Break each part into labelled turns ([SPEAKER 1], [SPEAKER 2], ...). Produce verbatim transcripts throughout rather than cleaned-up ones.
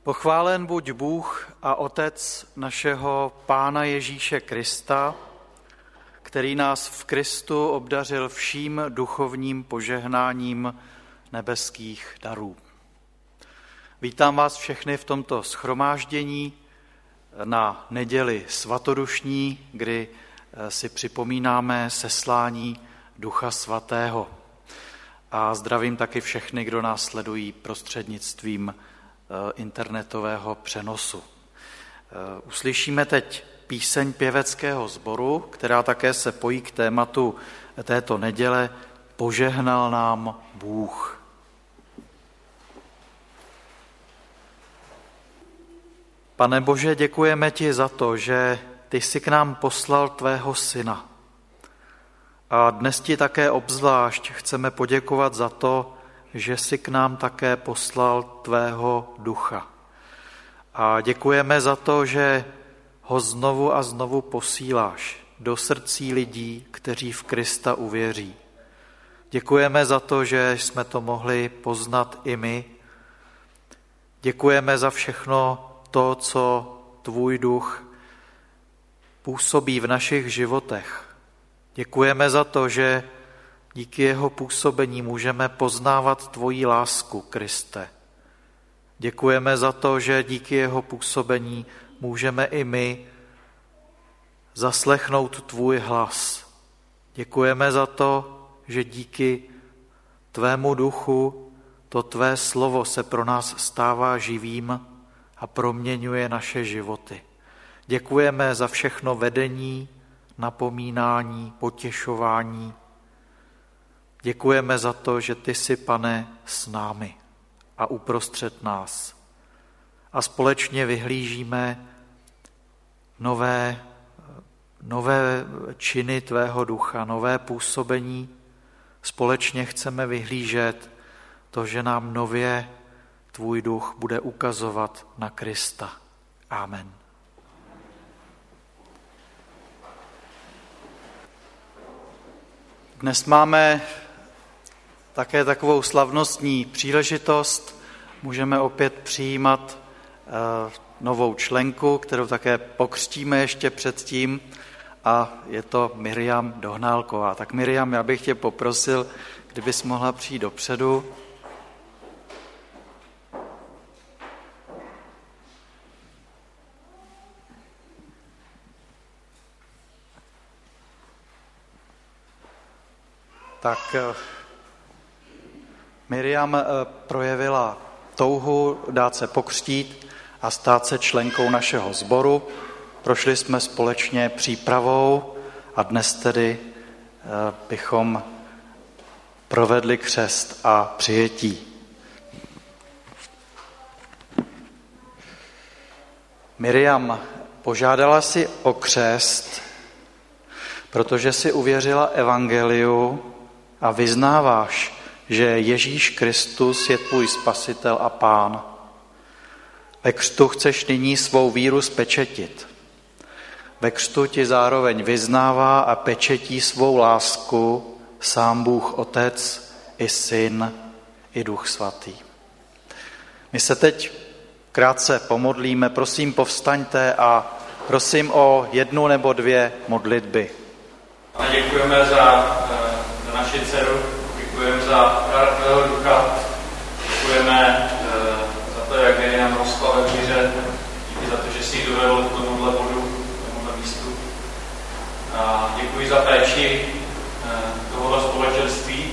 [SPEAKER 1] Pochválen buď Bůh a Otec našeho Pána Ježíše Krista, který nás v Kristu obdařil vším duchovním požehnáním nebeských darů. Vítám vás všechny v tomto shromáždění na neděli svatodušní, kdy si připomínáme seslání Ducha Svatého. A zdravím taky všechny, kdo nás sledují prostřednictvím internetového přenosu. Uslyšíme teď píseň pěveckého sboru, která také se pojí k tématu této neděle Požehnal nám Bůh. Pane Bože, děkujeme ti za to, že ty jsi k nám poslal tvého syna. A dnes ti také obzvlášť chceme poděkovat za to, že jsi k nám také poslal tvého ducha. A děkujeme za to, že ho znovu a znovu posíláš do srdcí lidí, kteří v Krista uvěří. Děkujeme za to, že jsme to mohli poznat i my. Děkujeme za všechno to, co tvůj duch působí v našich životech. Děkujeme za to, že díky jeho působení můžeme poznávat tvoji lásku, Kriste. Děkujeme za to, že díky jeho působení můžeme i my zaslechnout tvůj hlas. Děkujeme za to, že díky tvému duchu to tvé slovo se pro nás stává živým a proměňuje naše životy. Děkujeme za všechno vedení, napomínání, potěšování. Děkujeme za to, že ty jsi, Pane, s námi a uprostřed nás. A společně vyhlížíme nové, nové činy tvého ducha, nové působení. Společně chceme vyhlížet to, že nám nově tvůj duch bude ukazovat na Krista. Amen. Dnes máme také takovou slavnostní příležitost. Můžeme opět přijímat novou členku, kterou také pokřtíme ještě předtím, a je to Miriam Dohnálková. Tak Miriam, já bych tě poprosil, kdybys mohla přijít dopředu. Tak Miriam projevila touhu dát se pokřtít a stát se členkou našeho sboru. Prošli jsme společně přípravou a dnes tedy bychom provedli křest a přijetí. Miriam, požádala si o křest, protože si uvěřila evangeliu a vyznáváš, že Ježíš Kristus je tvůj spasitel a pán. Ve křtu chceš nyní svou víru spečetit. Ve křtu ti zároveň vyznává a pečetí svou lásku sám Bůh Otec, i Syn, i Duch Svatý. My se teď krátce pomodlíme. Prosím, povstaňte a prosím o jednu nebo dvě modlitby.
[SPEAKER 2] A děkujeme za, za naši dceru, děkujeme za dar tvého ducha, děkujeme za to, jak je nám rostla ve víře, díky za to, že jsi ji dovedl k tomuhle bodu, k tomuhle místu. A děkuji za péči tohohle společenství.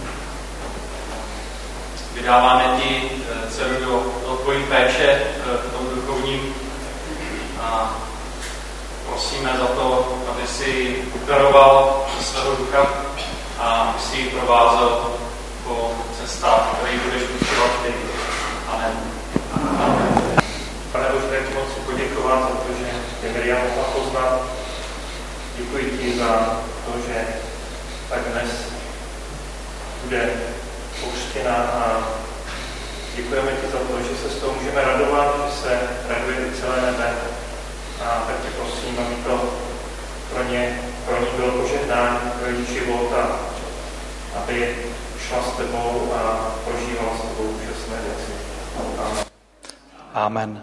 [SPEAKER 2] Vydáváme ti dceru do, do tvojí péče v tom duchovním a prosíme za to, aby si daroval svého ducha a aby si ji provázel po cestách, které budeš učovat ty. Amen. Amen.
[SPEAKER 3] Pane Bože, tak moc poděkovat za to, že tě Miriam mohla poznat. Děkuji ti za to, že tak dnes bude pokřtěna a děkujeme ti za to, že se z toho můžeme radovat, že se raduje i celé nebe. A tak tě prosím, aby to pro ně, pro ní bylo požehnání, pro její život a aby šla s tebou a prožívala s tebou úžasné věci. Amen.
[SPEAKER 1] Amen.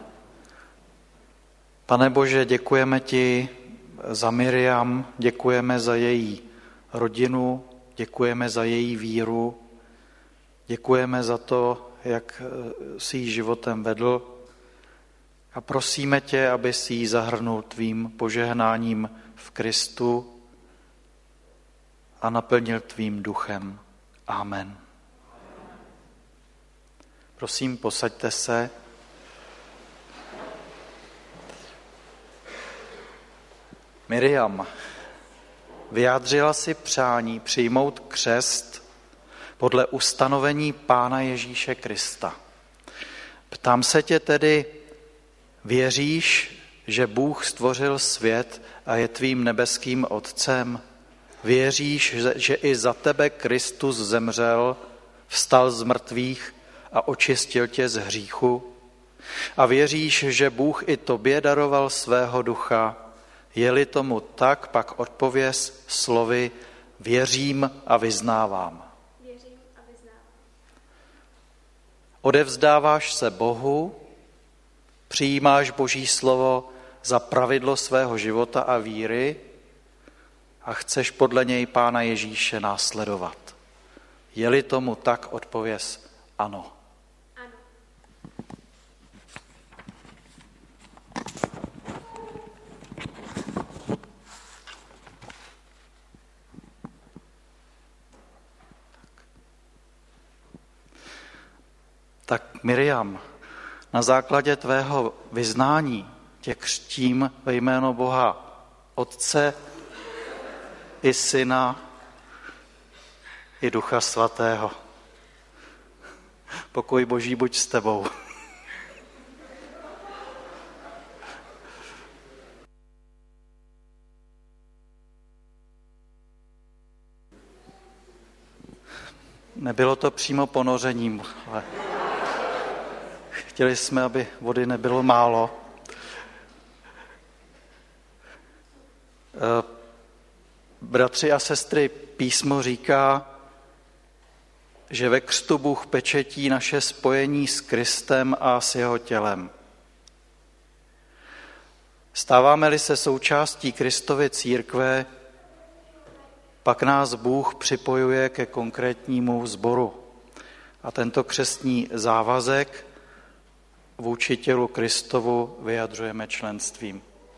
[SPEAKER 1] Pane Bože, děkujeme ti za Miriam, děkujeme za její rodinu, děkujeme za její víru, děkujeme za to, jak si ji životem vedl a prosíme tě, aby si ji zahrnul tvým požehnáním v Kristu a naplnil tvým duchem. Amen. Prosím, posaďte se. Miriam vyjádřila si přání přijmout křest podle ustanovení Pána Ježíše Krista. Ptám se tě tedy, věříš, že Bůh stvořil svět a je tvým nebeským Otcem? Věříš, že i za tebe Kristus zemřel, vstal z mrtvých a očistil tě z hříchu? A věříš, že Bůh i tobě daroval svého ducha? Je-li tomu tak, pak odpověz slovy věřím a vyznávám.
[SPEAKER 4] Věřím a vyznávám.
[SPEAKER 1] Odevzdáváš se Bohu, přijímáš Boží slovo za pravidlo svého života a víry a chceš podle něj Pána Ježíše následovat. Je-li tomu tak, odpověz ano.
[SPEAKER 4] Ano.
[SPEAKER 1] Tak Miriam, na základě tvého vyznání tě křtím ve jméno Boha Otce i Syna i Ducha Svatého. Pokoj Boží buď s tebou. Nebylo to přímo ponořením, ale chtěli jsme, aby vody nebylo málo. Bratři a sestry, písmo říká, že ve křtu Bůh pečetí naše spojení s Kristem a s jeho tělem. Stáváme-li se součástí Kristovy církve, pak nás Bůh připojuje ke konkrétnímu sboru. A tento křestní závazek vůči tělu Kristovu vyjadřujeme členstvím.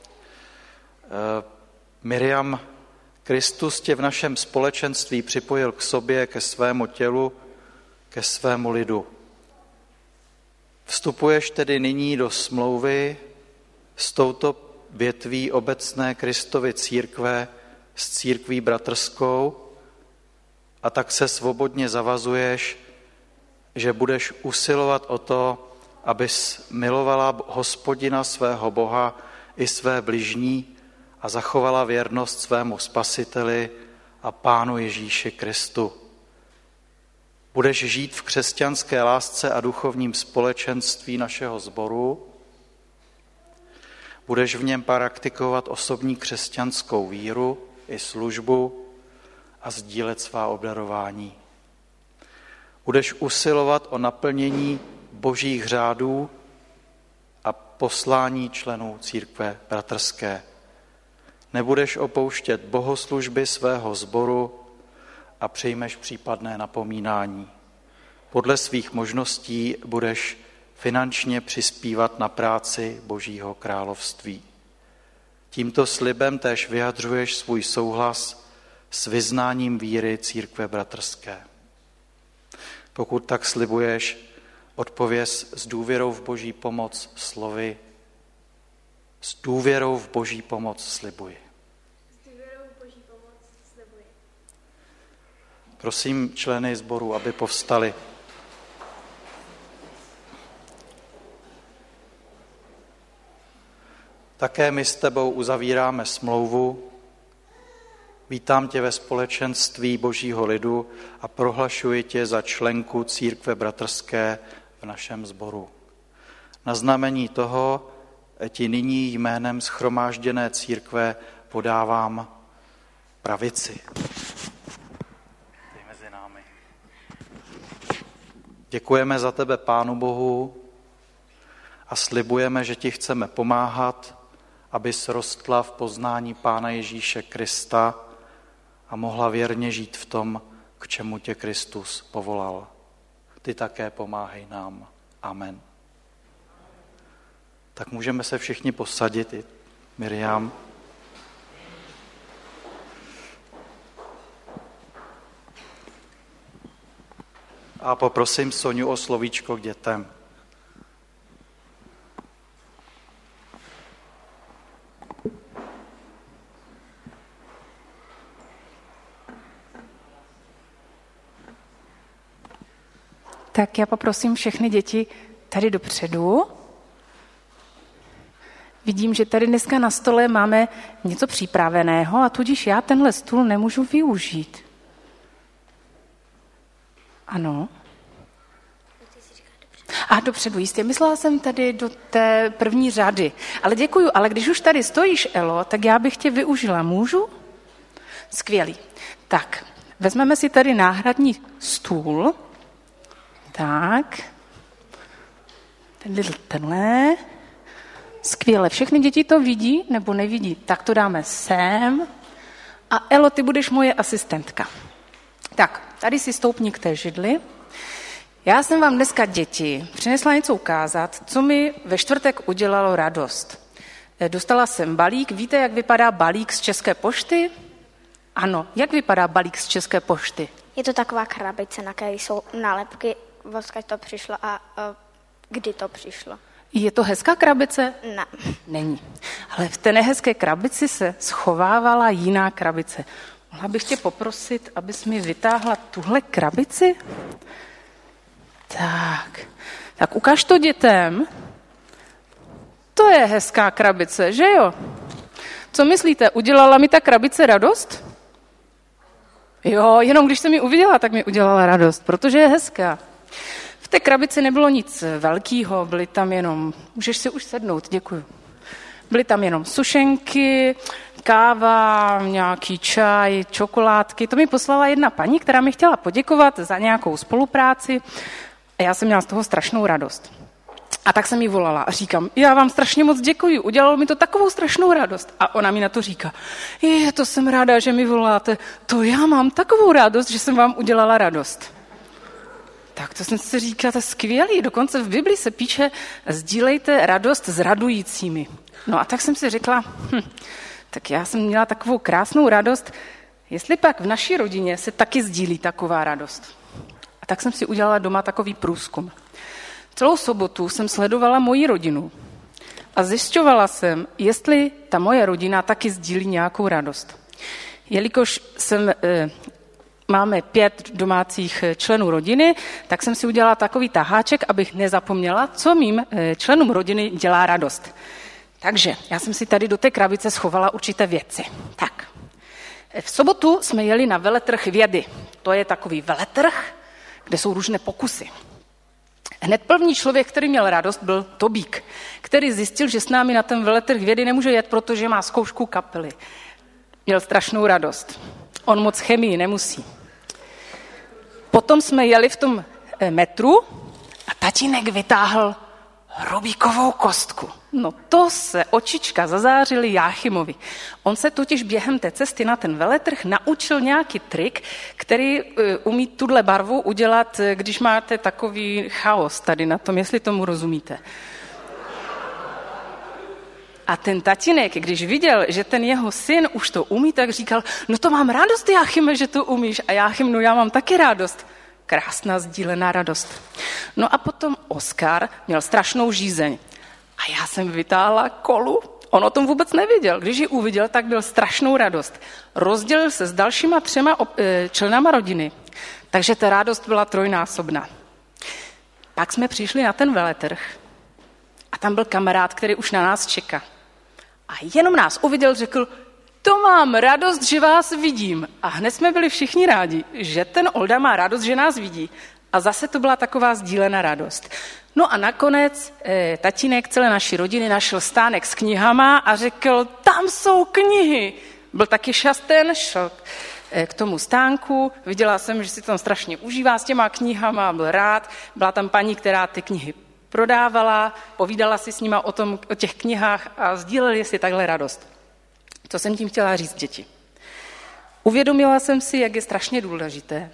[SPEAKER 1] Miriam, Kristus tě v našem společenství připojil k sobě, ke svému tělu, ke svému lidu. Vstupuješ tedy nyní do smlouvy s touto větví obecné Kristovy církve, s církví bratrskou, a tak se svobodně zavazuješ, že budeš usilovat o to, abys milovala Hospodina svého Boha i své bližní a zachovala věrnost svému Spasiteli a Pánu Ježíši Kristu. Budeš žít v křesťanské lásce a duchovním společenství našeho sboru, budeš v něm praktikovat osobní křesťanskou víru i službu a sdílet svá obdarování. Budeš usilovat o naplnění božích řádů a poslání členů církve bratrské. Nebudeš opouštět bohoslužby svého sboru a přijmeš případné napomínání. Podle svých možností budeš finančně přispívat na práci Božího království. Tímto slibem též vyjadřuješ svůj souhlas s vyznáním víry církve bratrské. Pokud tak slibuješ, odpověz s důvěrou v Boží pomoc slovy. S důvěrou v Boží pomoc slibuji.
[SPEAKER 4] S důvěrou v Boží pomoc slibuji.
[SPEAKER 1] Prosím členy sboru, aby povstali. Také my s tebou uzavíráme smlouvu. Vítám tě ve společenství Božího lidu a prohlašuji tě za členku církve bratrské v našem sboru. Na znamení toho ti nyní jménem shromážděné církve podávám pravici. Mezi námi. Děkujeme za tebe, Pánu Bohu, a slibujeme, že ti chceme pomáhat, abys rostla v poznání Pána Ježíše Krista a mohla věrně žít v tom, k čemu tě Kristus povolal. Ty také pomáhej nám. Amen. Tak můžeme se všichni posadit, i Miriam. A poprosím Soňu o slovíčko k dětem.
[SPEAKER 5] Tak já poprosím všechny děti tady dopředu. Vidím, že tady dneska na stole máme něco připraveného a tudíž já tenhle stůl nemůžu využít. Ano. A dopředu, jistě. Myslela jsem tady do té první řady. Ale děkuju, ale když už tady stojíš, Elo, tak já bych tě využila. Můžu? Skvělý. Tak, vezmeme si tady náhradní stůl. Tak. Tenhle. Skvěle. Všechny děti to vidí nebo nevidí? Tak to dáme sem. A Elo, ty budeš moje asistentka. Tak, tady si stoupni k té židli. Já jsem vám dneska, děti, přinesla něco ukázat, co mi ve čtvrtek udělalo radost. Dostala jsem balík. Víte, jak vypadá balík z České pošty? Ano, jak vypadá balík z České pošty?
[SPEAKER 4] Je to taková krabice, na které jsou nálepky, odkud to přišlo a uh, kdy to přišlo.
[SPEAKER 5] Je to hezká krabice?
[SPEAKER 4] Ne.
[SPEAKER 5] Není. Ale v té nehezké krabici se schovávala jiná krabice. Mohla bych tě poprosit, abys mi vytáhla tuhle krabici? Tak. Tak ukaž to dětem. To je hezká krabice, že jo? Co myslíte, udělala mi ta krabice radost? Jo, jenom když jsem ji uviděla, tak mi udělala radost, protože je hezká. V té krabici nebylo nic velkého, byly tam jenom, můžeš si už sednout, děkuju. Byly tam jenom sušenky, káva, nějaký čaj, čokoládky. To mi poslala jedna paní, která mi chtěla poděkovat za nějakou spolupráci a já jsem měla z toho strašnou radost. A tak jsem jí volala a říkám, já vám strašně moc děkuji, udělalo mi to takovou strašnou radost. A ona mi na to říká, je, to jsem ráda, že mi voláte, to já mám takovou radost, že jsem vám udělala radost. Tak to jsem si říkala, to je skvělý, dokonce v Bibli se píše, sdílejte radost s radujícími. No a tak jsem si řekla, hm, tak já jsem měla takovou krásnou radost, jestli pak v naší rodině se taky sdílí taková radost. A tak jsem si udělala doma takový průzkum. Celou sobotu jsem sledovala moji rodinu a zjišťovala jsem, jestli ta moje rodina taky sdílí nějakou radost. Jelikož jsem, e, máme pět domácích členů rodiny, tak jsem si udělala takový taháček, abych nezapomněla, co mým e, členům rodiny dělá radost. Takže já jsem si tady do té krabice schovala určité věci. Tak, v sobotu jsme jeli na veletrh vědy. To je takový veletrh, kde jsou různé pokusy. Hned první člověk, který měl radost, byl Tobík, který zjistil, že s námi na ten veletrh vědy nemůže jet, protože má zkoušku kapely. Měl strašnou radost. On moc chemii nemusí. Potom jsme jeli v tom metru a tatínek vytáhl Rubíkovou kostku. No to se očička zazářily Jáchymovi. On se totiž během té cesty na ten veletrh naučil nějaký trik, který uh, umí tuhle barvu udělat, když máte takový chaos tady na tom, jestli tomu rozumíte. A ten tatínek, když viděl, že ten jeho syn už to umí, tak říkal, no to mám radost, Jáchyme, že to umíš. A Jáchym, no já mám taky radost. Krásná sdílená radost. No a potom Oskar měl strašnou žízeň. A já jsem vytáhla kolu. On o tom vůbec nevěděl. Když ji uviděl, tak byl strašnou radost. Rozdělil se s dalšíma třema členama rodiny. Takže ta radost byla trojnásobná. Pak jsme přišli na ten veletrh a tam byl kamarád, který už na nás čeká. A jenom nás uviděl, řekl, to mám radost, že vás vidím. A hned jsme byli všichni rádi, že ten Olda má radost, že nás vidí. A zase to byla taková sdílená radost. No a nakonec eh, tatínek celé naší rodiny našel stánek s knihama a řekl, tam jsou knihy. Byl taky šasten, šel eh, k tomu stánku, viděla jsem, že si tam strašně užívá s těma knihama, byl rád. Byla tam paní, která ty knihy prodávala, povídala si s nima o, tom, o těch knihách a sdíleli si takhle radost. Co jsem tím chtěla říct, děti? Uvědomila jsem si, jak je strašně důležité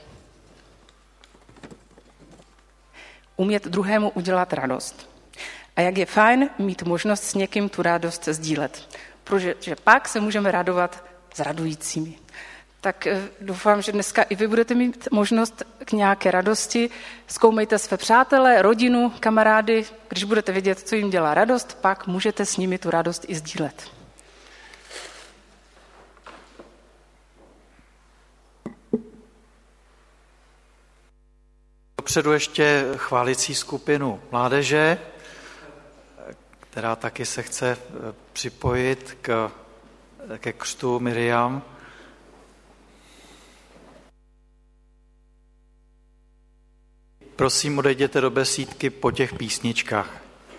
[SPEAKER 5] umět druhému udělat radost. A jak je fajn mít možnost s někým tu radost sdílet. Protože pak se můžeme radovat s radujícími. Tak doufám, že dneska i vy budete mít možnost k nějaké radosti. Zkoumejte své přátele, rodinu, kamarády. Když budete vědět, co jim dělá radost, pak můžete s nimi tu radost i sdílet.
[SPEAKER 1] Dopředu ještě chválicí skupinu mládeže, která taky se chce připojit k, ke křtu Miriam. Prosím, odejděte do besídky po těch písničkách.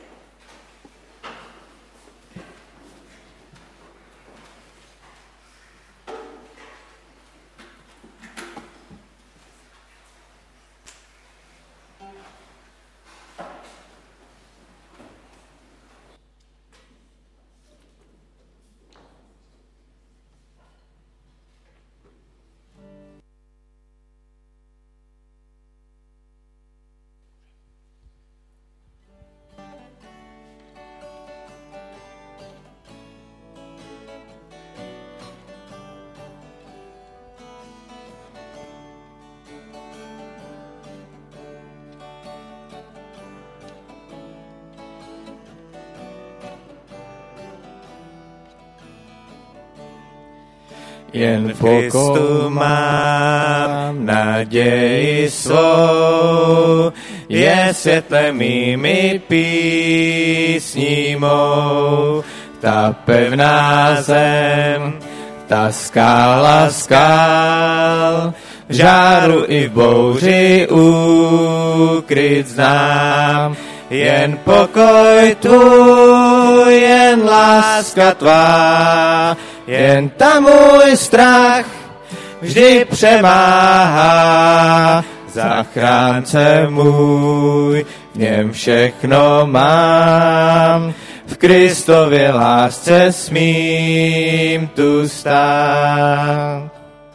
[SPEAKER 6] Jen v Kristu mám naději svou, je světlem mými písní mou. Ta pevná zem, ta skála skál, v žáru i v bouři ukryt znám. Jen pokoj tvůj, jen láska tvá, jen tam můj strach vždy přemáhá. Zachránce můj, v něm všechno mám, v Kristově lásce smím tu stát.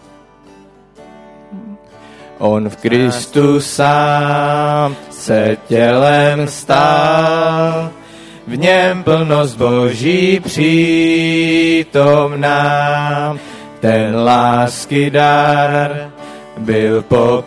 [SPEAKER 6] On v Kristu sám se tělem stal, v něm plnost Boží přítomná. Ten lásky dar byl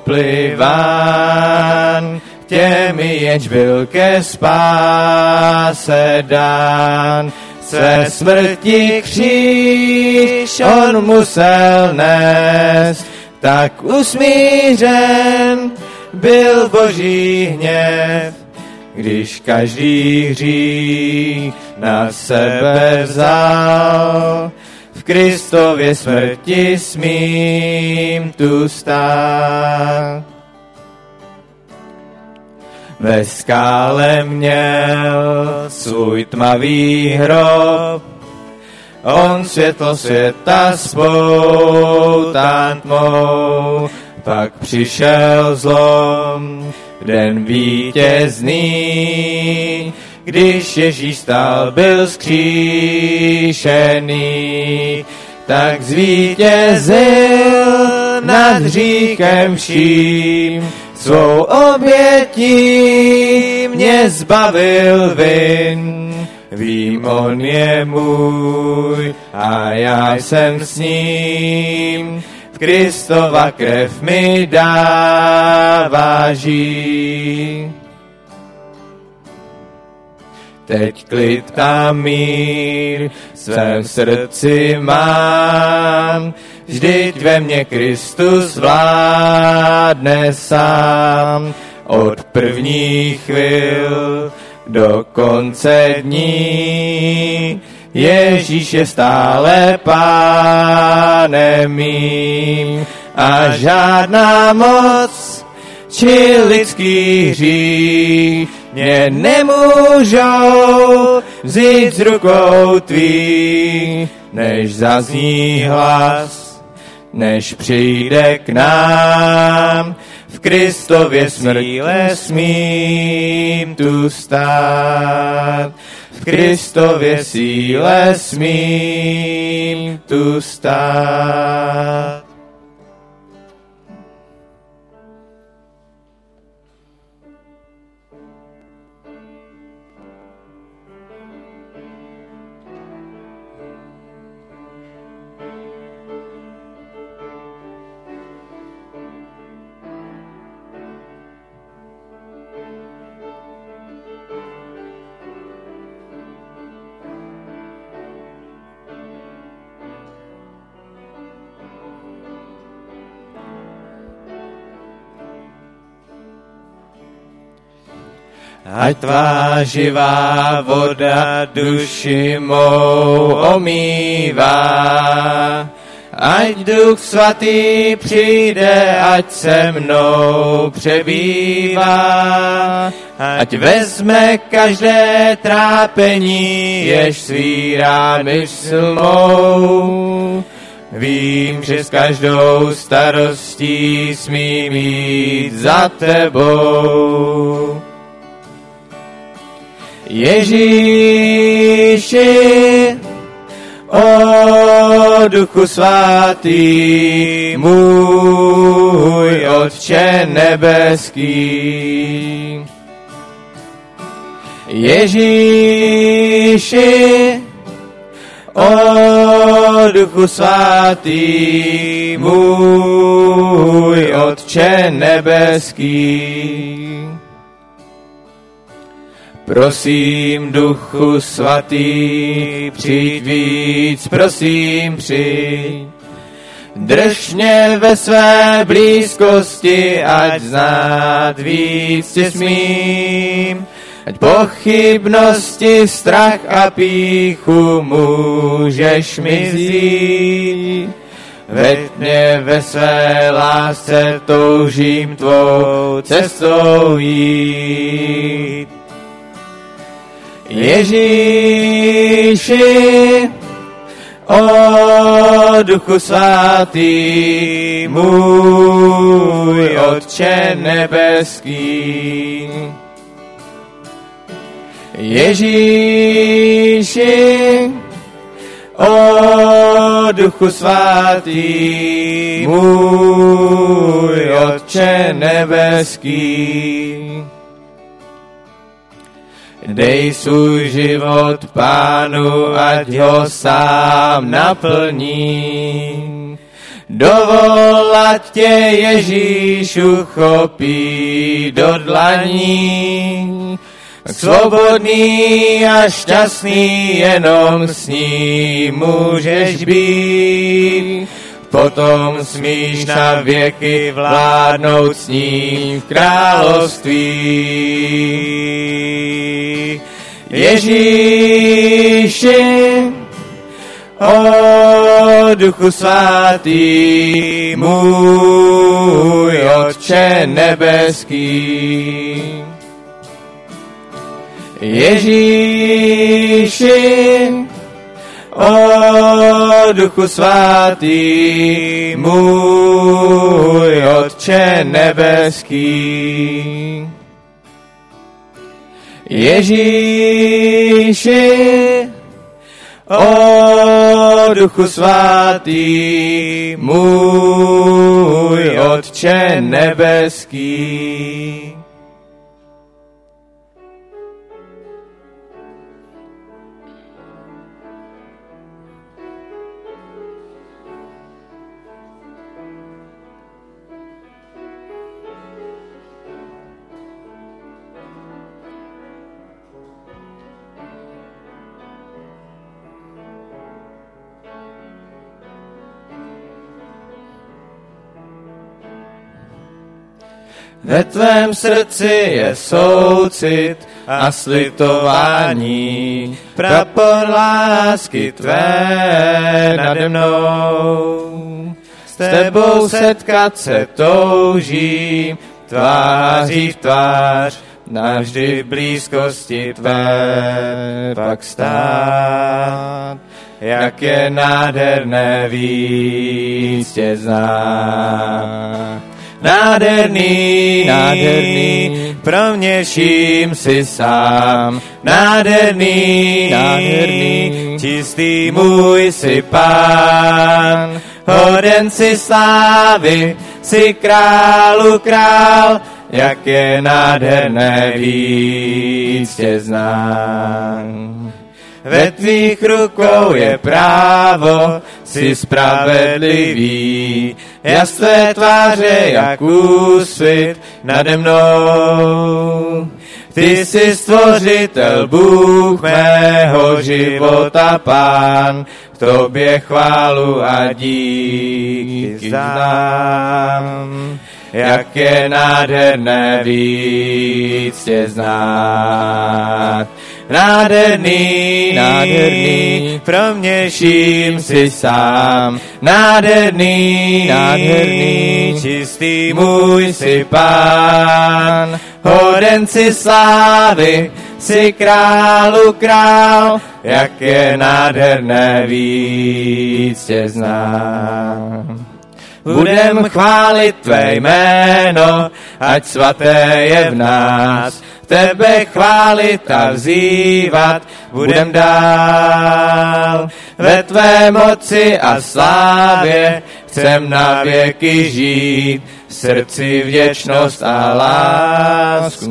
[SPEAKER 6] popliván těmi, jenž byl ke spáse dán. Své smrti kříž on musel nést, tak usmířen byl Boží hněv, když každý hřích na sebe vzal. V Kristově smrti smím tu stát. Ve skále měl svůj tmavý hrob, on světlo světa spoután tmou. Pak přišel zlom, den vítězný, když Ježíš stál, byl vzkříšený, tak zvítězil nad hříchem vším, svou obětí mě zbavil vin. Vím, on je můj a já jsem s ním, v Kristova krev mi dává žít. Teď klid a mír v svém srdci mám, vždyť ve mně Kristus vládne sám. Od prvních chvil do konce dní Ježíš je stále pánem mým a žádná moc či lidský hřích mě nemůžou vzít z rukou tvých, než zazní hlas, než přijde k nám. v Kristově síle smím tu stát. V Kristově síle smím tu stát. Ať tvá živá voda duši mou omývá, ať Duch Svatý přijde, ať se mnou přebývá, ať vezme každé trápení, jež svírá mysl mou. Vím, že s každou starostí smím jít za tebou. Ježíši, o Duchu Svatý, můj Otče nebeský. Ježíši, o Duchu Svatý, můj Otče nebeský. Prosím, Duchu Svatý, přijď víc, prosím, přijď. Drž mě ve své blízkosti, ať znát víc tě smím. Ať pochybnosti, strach a pýchu můžeš mi vzít. Veď mě ve své lásce, toužím tvou cestou jít. Ježíši, o Duchu Svatý, můj Otče nebeský. Ježíši, o Duchu Svatý, můj Otče nebeský. Dej svůj život Pánu, ať ho sám naplní. Dovol, ať tě Ježíšu chopí do dlaní. Svobodný a šťastný jenom s ním můžeš být. Potom smíš na věky vládnout s ním v království. Ježíši, o Duchu Svatý, můj Otče nebeský. Ježíši, o Duchu Svatý, můj Otče nebeský. Ježíši, o Duchu Svatý, můj Otče nebeský. Ve tvém srdci je soucit a slitování, prapor lásky tvé nade mnou. S tebou setkat se toužím, tváří v tvář, navždy v blízkosti tvé pak stát. Jak je nádherné víc tě znát. nádherný, nádherný, pro mě vším si sám, nádherný, nádherný, čistý můj si Pán, hoden si slávy, si králu král, jak je nádherné víc tě znám. Ve tvých rukou je právo, jsi spravedlivý, jas tvé tváře jak úsvit nade mnou. Ty jsi stvořitel, Bůh mého života, Pán, k tobě chválu a díky vzdám. Jak je nádherné víc tě znát. Nádherný, nádherný, pro mě vším si sám. Nádherný, nádherný, čistý můj si Pán. Hoden si slávy, si králu král, jak je nádherné víc tě znám. Budem chválit tvé jméno, ať svaté je v nás. Tebe chválit a vzývat budem dál. Ve tvé moci a slávě chcem na věky žít, v srdci vděčnost a lásku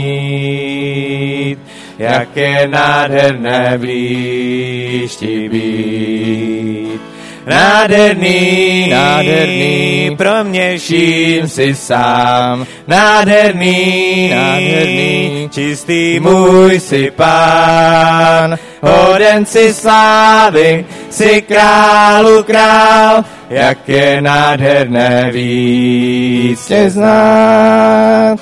[SPEAKER 6] mít. Jak je nádherné blíž ti být. Nádherný, nádherný, pro mě vším si sám. Nádherný, nádherný, čistý můj si Pán. Hoden si slávy, si králu král, jak je nádherné víc tě znát.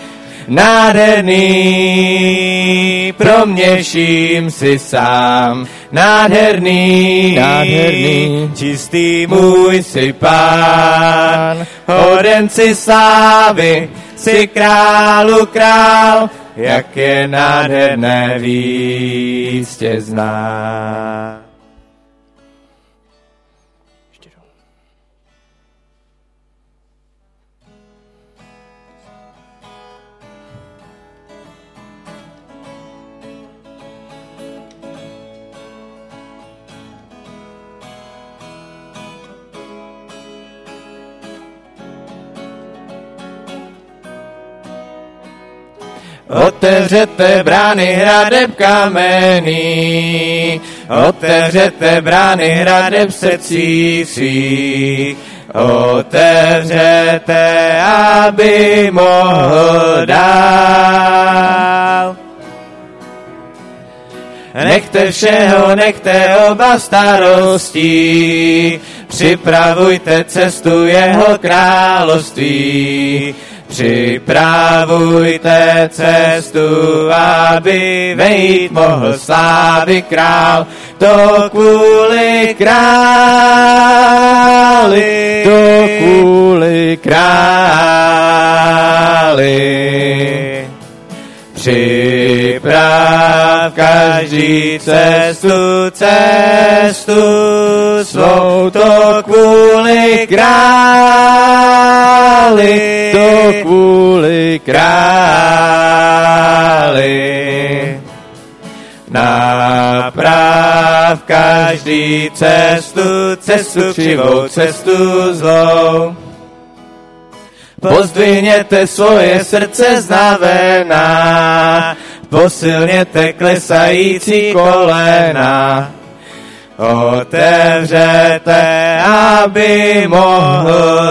[SPEAKER 6] Nádherný, pro mě vším si sám. Nádherný, nádherný, čistý můj si Pán. Hoden si slávy, si králu král, jak je nádherné víc tě znát. Otevřete brány hradeb kamenný, otevřete brány hradeb srdcí svých, otevřete, aby mohl dál. Nechte všeho, nechte oba starostí, připravujte cestu jeho království. Připravujte cestu, aby vejít mohl slávy král. To kvůli králi, to kvůli králi. Připrav každý cestu, cestu svou, to kvůli králi, to kvůli králi. Naprav každý cestu, cestu křivou, cestu zlou. Pozdvihněte svoje srdce znavená, posilněte klesající kolena. Otevřete, aby mohl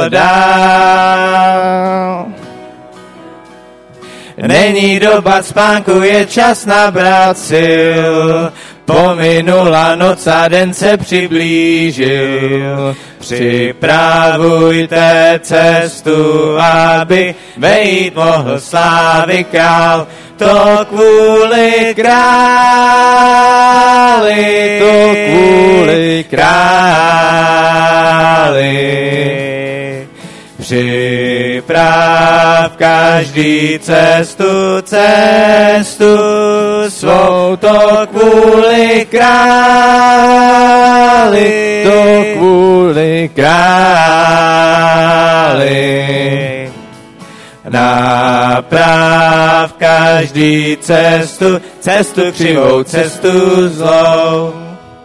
[SPEAKER 6] dál. Není doba spánku, je čas nabrat sil. Pominula noc a den se přiblížil. Připravujte cestu, aby vejít mohl slávy král. To kvůli králi, to kvůli králi. Připrav každý cestu, cestu svou, to kvůli králi, to kvůli králi. naprav každý cestu, cestu křivou, cestu zlou.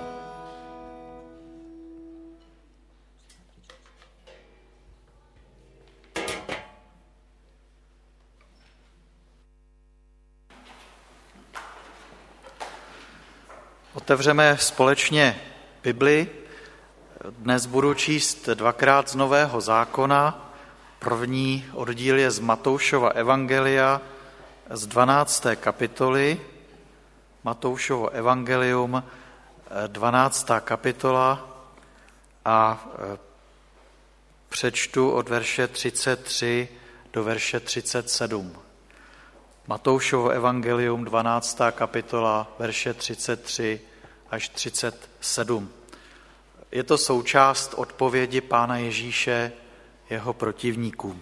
[SPEAKER 1] Otevřeme společně Bibli. Dnes budu číst dvakrát z Nového zákona. První oddíl je z Matoušova evangelia z dvanácté kapitoly. Matoušovo evangelium, dvanáctá kapitola a přečtu od verše třicet tři do verše třicet sedm. Matoušovo evangelium, dvanáctá kapitola, verše třicet tři až třicet sedm. Je to součást odpovědi Pána Ježíše jeho protivníkům.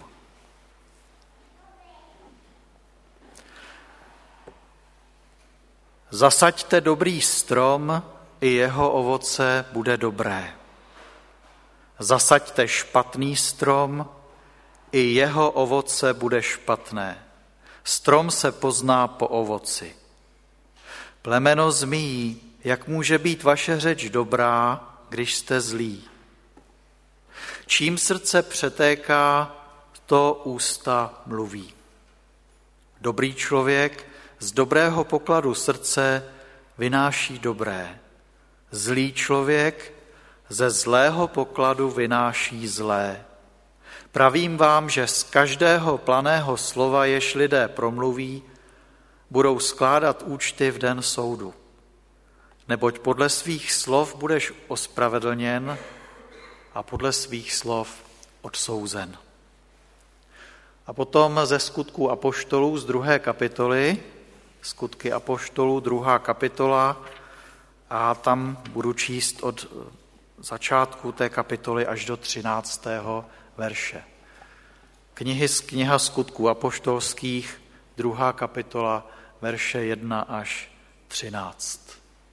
[SPEAKER 1] Zasaďte dobrý strom, i jeho ovoce bude dobré. Zasaďte špatný strom, i jeho ovoce bude špatné. Strom se pozná po ovoci. Plemeno zmíjí, jak může být vaše řeč dobrá, když jste zlí. Čím srdce přetéká, to ústa mluví. Dobrý člověk z dobrého pokladu srdce vynáší dobré. Zlý člověk ze zlého pokladu vynáší zlé. Pravím vám, že z každého planého slova, jež lidé promluví, budou skládat účty v den soudu. Neboť podle svých slov budeš ospravedlněn a podle svých slov odsouzen. A potom ze Skutků apoštolů z druhé kapitoly, Skutky apoštolů, druhá kapitola, a tam budu číst od začátku té kapitoly až do třináctého verše. Knihy z kniha Skutků apoštolských, druhá kapitola, verše jedna až třináct.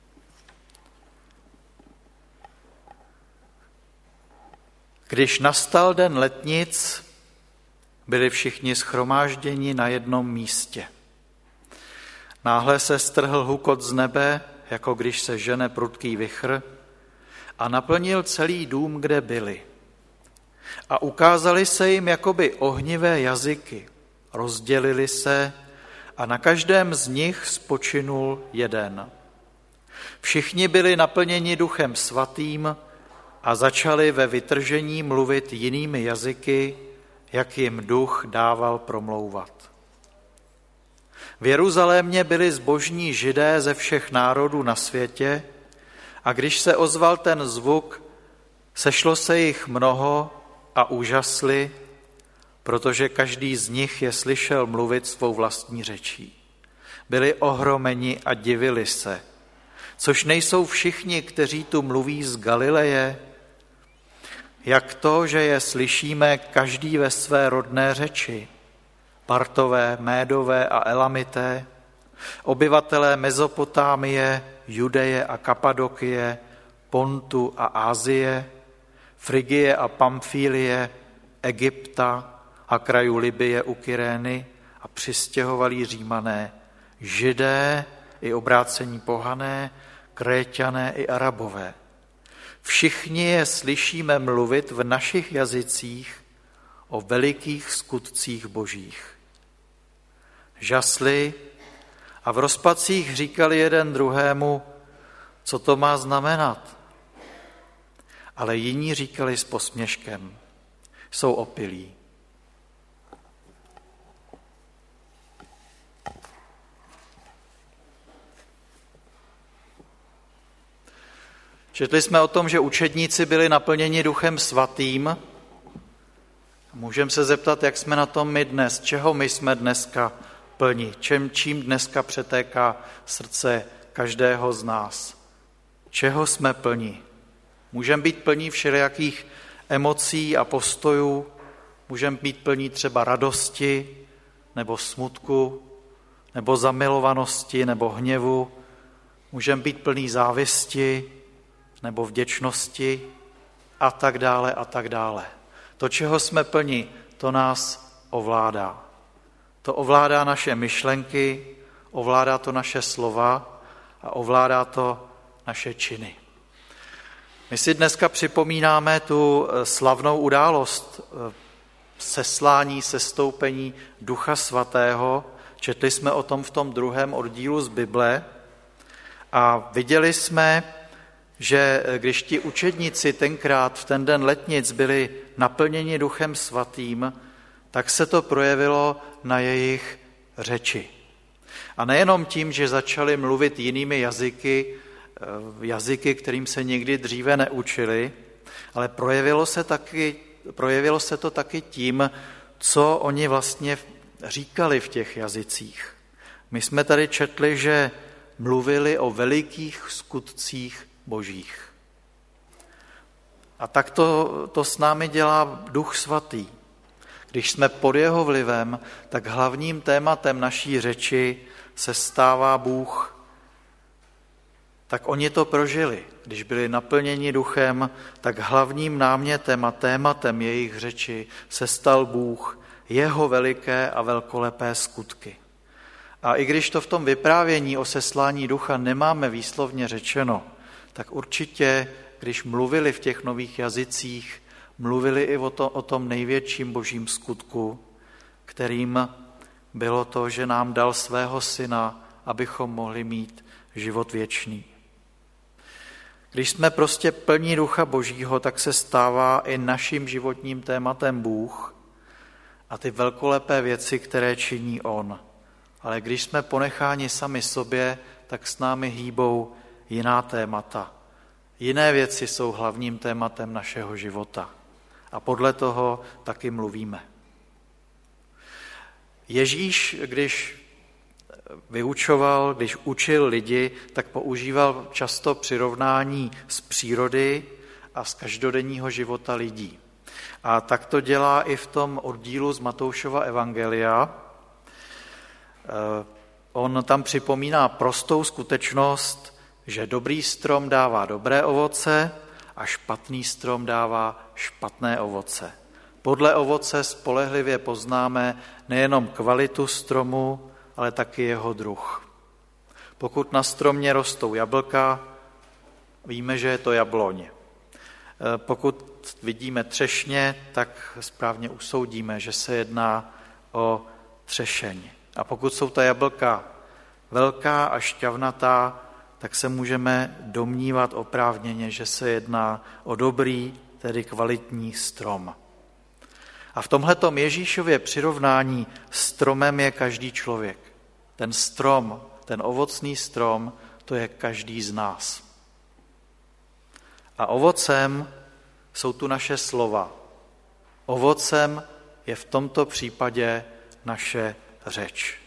[SPEAKER 1] Když nastal den letnic, byli všichni shromážděni na jednom místě. Náhle se strhl hukot z nebe, jako když se žene prudký vichr, a naplnil celý dům, kde byli. A ukázali se jim jakoby ohnivé jazyky, rozdělili se a na každém z nich spočinul jeden. Všichni byli naplněni Duchem Svatým a začali ve vytržení mluvit jinými jazyky, jak jim Duch dával promlouvat. V Jeruzalémě byli zbožní Židé ze všech národů na světě a když se ozval ten zvuk, sešlo se jich mnoho a úžasli, protože každý z nich je slyšel mluvit svou vlastní řečí. Byli ohromeni a divili se, což nejsou všichni, kteří tu mluví z Galileje, jak to, že je slyšíme každý ve své rodné řeči, Partové, Médové a Elamité, obyvatelé Mezopotámie, Judeje a Kapadokie, Pontu a Ázie, Frigie a Pamfílie, Egypta a krajů Libye u Kyrény a přistěhovalí Římané, Židé i obrácení pohané, Kréťané i Arabové. Všichni je slyšíme mluvit v našich jazycích o velikých skutcích božích. Žasli a v rozpacích říkali jeden druhému, co to má znamenat. Ale jiní říkali s posměškem, jsou opilí. Četli jsme o tom, že učedníci byli naplněni Duchem Svatým. Můžeme se zeptat, jak jsme na tom my dnes, čeho my jsme dneska plni, čím, čím dneska přetéká srdce každého z nás. Čeho jsme plni? Můžeme být plní všelijakých emocí a postojů, můžeme být plní třeba radosti, nebo smutku, nebo zamilovanosti, nebo hněvu, můžeme být plný závisti, nebo vděčnosti a tak dále a tak dále. To, čeho jsme plni, to nás ovládá. To ovládá naše myšlenky, ovládá to naše slova a ovládá to naše činy. My si dneska připomínáme tu slavnou událost seslání, sestoupení Ducha Svatého. Četli jsme o tom v tom druhém oddílu z Bible a viděli jsme, že když ti učedníci tenkrát v ten den letnic byli naplněni Duchem Svatým, tak se to projevilo na jejich řeči. A nejenom tím, že začali mluvit jinými jazyky, jazyky, kterým se nikdy dříve neučili, ale projevilo se, taky, projevilo se to taky tím, co oni vlastně říkali v těch jazycích. My jsme tady četli, že mluvili o velikých skutcích božích. A tak to, to s námi dělá Duch Svatý. Když jsme pod jeho vlivem, tak hlavním tématem naší řeči se stává Bůh. Tak oni to prožili. Když byli naplněni duchem, tak hlavním námětem a tématem jejich řeči se stal Bůh, jeho veliké a velkolepé skutky. A i když to v tom vyprávění o seslání ducha nemáme výslovně řečeno, tak určitě, když mluvili v těch nových jazycích, mluvili i o, to, o tom největším božím skutku, kterým bylo to, že nám dal svého syna, abychom mohli mít život věčný. Když jsme prostě plní Ducha Božího, tak se stává i naším životním tématem Bůh a ty velkolepé věci, které činí on. Ale když jsme ponecháni sami sobě, tak s námi hýbou jiná témata. Jiné věci jsou hlavním tématem našeho života. A podle toho taky mluvíme. Ježíš, když vyučoval, když učil lidi, tak používal často přirovnání z přírody a z každodenního života lidí. A tak to dělá i v tom oddílu z Matoušova evangelia. On tam připomíná prostou skutečnost, že dobrý strom dává dobré ovoce a špatný strom dává špatné ovoce. Podle ovoce spolehlivě poznáme nejenom kvalitu stromu, ale taky jeho druh. Pokud na stromě rostou jablka, víme, že je to jabloň. Pokud vidíme třešně, tak správně usoudíme, že se jedná o třešeň. A pokud jsou ta jablka velká a šťavnatá, tak se můžeme domnívat oprávněně, že se jedná o dobrý, tedy kvalitní strom. A v tomhletom Ježíšově přirovnání stromem je každý člověk. Ten strom, ten ovocný strom, to je každý z nás. A ovocem jsou tu naše slova. Ovocem je v tomto případě naše řeč.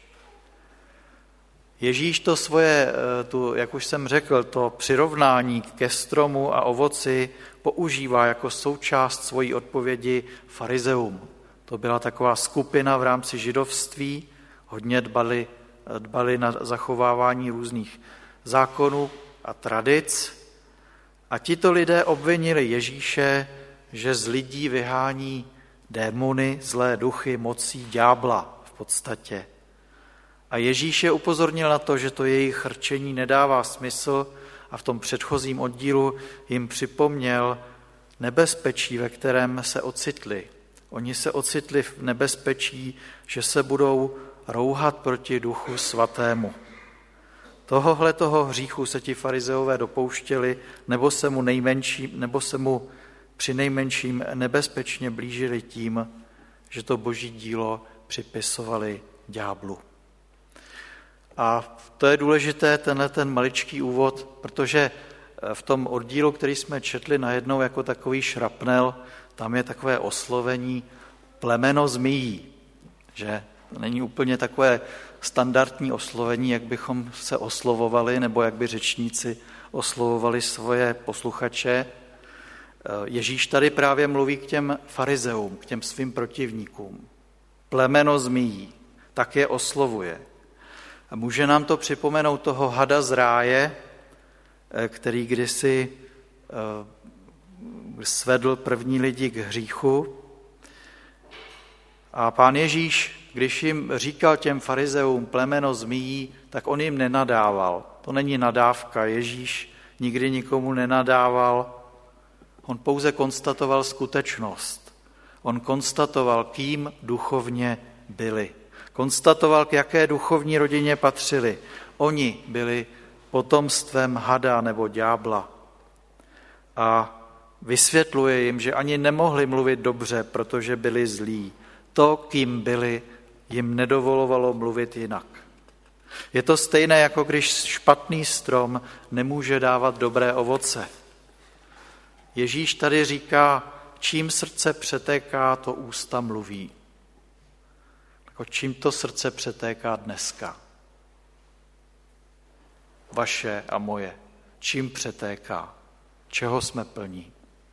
[SPEAKER 1] Ježíš to svoje, tu, jak už jsem řekl, to přirovnání ke stromu a ovoci používá jako součást svojí odpovědi farizeum. To byla taková skupina v rámci židovství, hodně dbali, dbali na zachovávání různých zákonů a tradic. A tito lidé obvinili Ježíše, že z lidí vyhání démony, zlé duchy, mocí ďábla v podstatě. A Ježíš je upozornil na to, že to jejich chrčení nedává smysl a v tom předchozím oddílu jim připomněl nebezpečí, ve kterém se ocitli. Oni se ocitli v nebezpečí, že se budou rouhat proti Duchu Svatému. Tohohle toho hříchu se ti farizeové dopouštěli, nebo se mu, nejmenší, nebo se mu při nejmenším nebezpečně blížili tím, že to boží dílo připisovali ďáblu. A to je důležité, tenhle ten maličký úvod, protože v tom oddílu, který jsme četli najednou jako takový šrapnel, tam je takové oslovení plemeno zmijí, že není úplně takové standardní oslovení, jak bychom se oslovovali, nebo jak by řečníci oslovovali svoje posluchače. Ježíš tady právě mluví k těm farizeům, k těm svým protivníkům. Plemeno zmijí, tak je oslovuje. A může nám to připomenout toho hada z ráje, který kdysi svedl první lidi k hříchu. A Pán Ježíš když jim říkal těm farizeům plemeno zmíjí, tak on jim nenadával. To není nadávka. Ježíš nikdy nikomu nenadával. On pouze konstatoval skutečnost. On konstatoval, kým duchovně byli. Konstatoval, k jaké duchovní rodině patřili. Oni byli potomstvem hada nebo ďábla. A vysvětluje jim, že ani nemohli mluvit dobře, protože byli zlí. To, kým byli, jim nedovolovalo mluvit jinak. Je to stejné, jako když špatný strom nemůže dávat dobré ovoce. Ježíš tady říká, čím srdce přetéká, to ústa mluví. Jako čím to srdce přetéká dneska? Vaše a moje. Čím přetéká? Čeho jsme plní?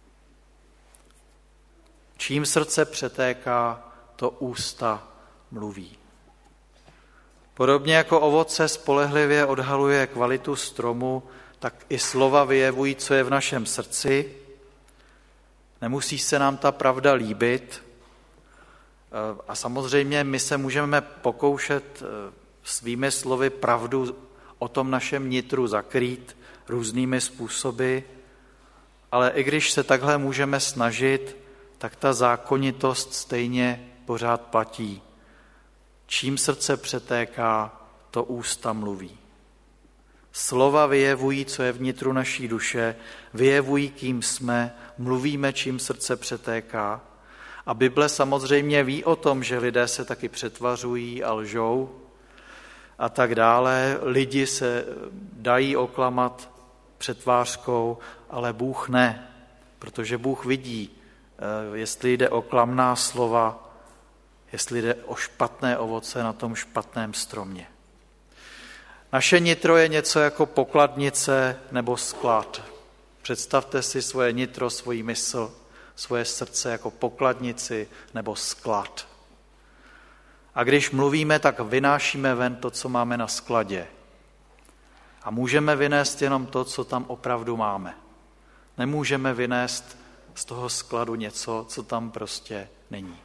[SPEAKER 1] Čím srdce přetéká, to ústa mluví. Podobně jako ovoce spolehlivě odhaluje kvalitu stromu, tak i slova vyjevují, co je v našem srdci. Nemusí se nám ta pravda líbit. A samozřejmě my se můžeme pokoušet svými slovy pravdu o tom našem nitru zakrýt různými způsoby, ale i když se takhle můžeme snažit, tak ta zákonitost stejně pořád platí. Čím srdce přetéká, to ústa mluví. Slova vyjevují, co je vnitru naší duše, vyjevují, kým jsme, mluvíme, čím srdce přetéká. A Bible samozřejmě ví o tom, že lidé se taky přetvařují a lžou a tak dále. Lidi se dají oklamat přetvářkou, ale Bůh ne, protože Bůh vidí, jestli jde o klamná slova, jestli jde o špatné ovoce na tom špatném stromě. Naše nitro je něco jako pokladnice nebo sklad. Představte si svoje nitro, svoji mysl, svoje srdce jako pokladnici nebo sklad. A když mluvíme, tak vynášíme ven to, co máme na skladě. A můžeme vynést jenom to, co tam opravdu máme. Nemůžeme vynést z toho skladu něco, co tam prostě není.